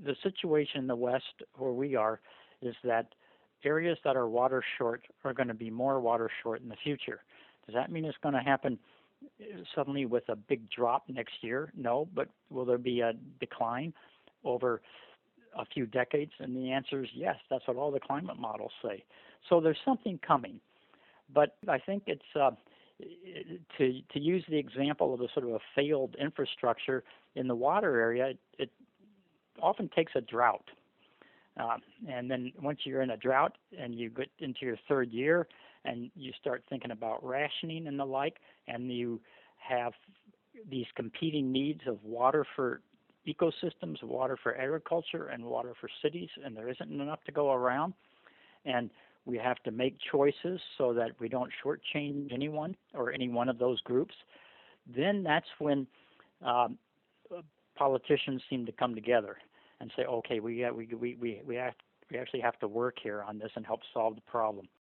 the situation in the West where we are is that areas that are water short are going to be more water short in the future. Does that mean it's going to happen suddenly with a big drop next year? No, but will there be a decline over a few decades? And the answer is yes. That's what all the climate models say. So there's something coming. But I think it's to use the example of a sort of a failed infrastructure in the water area. It often takes a drought, and then once you're in a drought and you get into your third year and you start thinking about rationing and the like, and you have these competing needs of water for ecosystems, water for agriculture, and water for cities, and there isn't enough to go around, and we have to make choices so that we don't shortchange anyone or any one of those groups. Then that's when um, politicians seem to come together and say, okay, we actually have to work here on this and help solve the problem.